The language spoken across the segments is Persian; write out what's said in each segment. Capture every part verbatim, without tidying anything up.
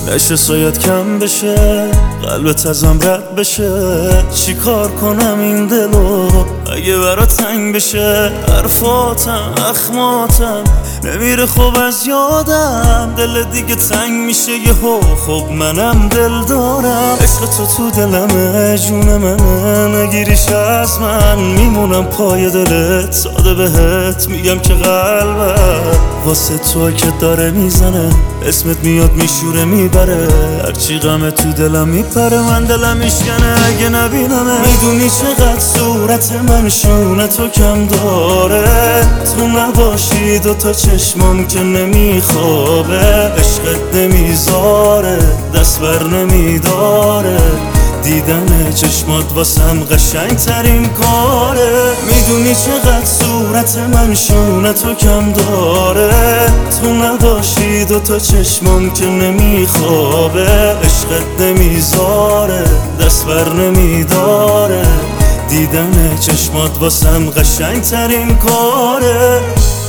نشه شاید کم بشه، قلبت ازم رد بشه. چی کار کنم این دلو اگه برا تنگ بشه؟ حرفاتم اخماتم نمیره خوب از یادم، دل دیگه تنگ میشه یهو. خب منم دل دارم، عشق تو تو دلمه، جون منه، نگیریش از من میمونم پای دلت. ساده بهت میگم که قلبم واسه تو که داره میزنه، اسمت میاد میشوره میبره، هرچی غمه تو دلم میپره، من دلم میشکنه اگه نبینمه. میدونی چقدر صورت من شونه تو کم داره، تو نباشی دوتا چشمام که نمیخوابه، عشقت نمیذاره دست بر نمیداره، دیدن چشمات واسم قشنگ ترین کاره. میدونی چقدر صورت من شونه تو کم داره، تو نباشی دوتا چشمام که نمیخوابه، عشقت نمیذاره دست بر نمیداره، دیدن چشمات واسم قشنگ ترین کاره.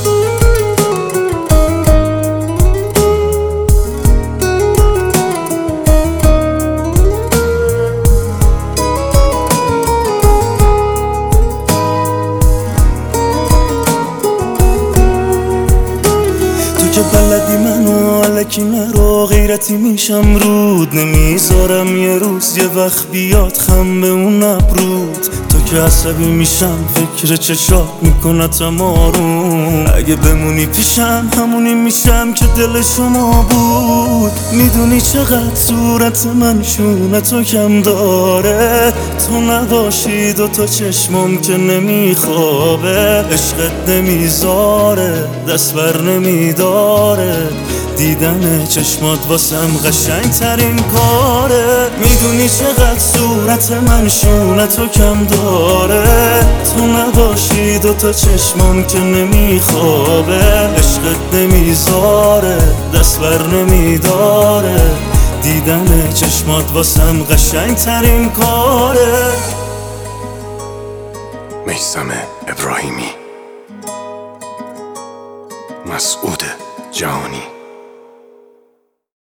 که بلدی منو علکی نرو، غیرتی میشم رود نمیذارم یه روز یه وقت بیاد خم به اون ابرود. تو که عصبی میشم فکر چشات میکنتم آروم، اگه بمونی پیشم همونی میشم که دل شما بود. میدونی چقدر صورت من شونه تو کم داره، تو نباشی دوتا چشمام که نمیخوابه، عشقت نمیذاره دست بر نمیداره، دیدن چشمات واسم قشنگ ترین کاره. میدونی چقدر صورت من شونه تو کم داره، تو نباشی دوتا چشمام که نمیخوابه، عشقت نمیذاره دست بر نمیداره، دیدن چشمات واسم قشنگ ترین کاره. میثم ابراهیمی، مسعود جهانی.